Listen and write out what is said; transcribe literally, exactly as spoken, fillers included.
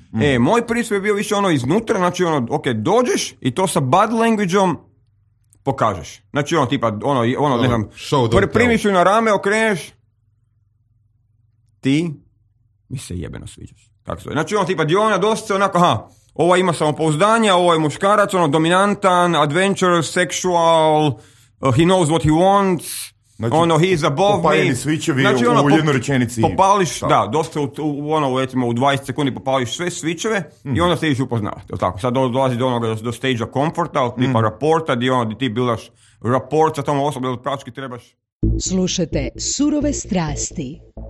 Mm. E, moj pristup je bio više ono iznutra, znači ono, ok, dođeš i to sa body language-om pokažeš. Znači ono, tipa, ono, ono, oh, ne znam, pr- primiš ju na rame, okreneš, ti mi se jebeno sviđaš. Tako se. Znači ono, tipa, di ona dosta onako, aha, ova ima samopouzdanja, ovo je muškarac, ono, dominantan, adventurous, sexual, uh, he knows what he wants, znači, ono, he's above me. Popaljeni svičevi znači, u, ono, u jednoj rečenici. Popališ, da, da dosta u, u, ono, recimo, u dvadeset sekundi popališ sve svičeve mm. i onda se ideš upoznavati. Tako. Sad dolazi do onoga, do, do stage-a comforta, tipa mm. raporta, di, ono, di ti buildaš raport sa tom osobom, ili prački trebaš. Slušajte Surove strasti.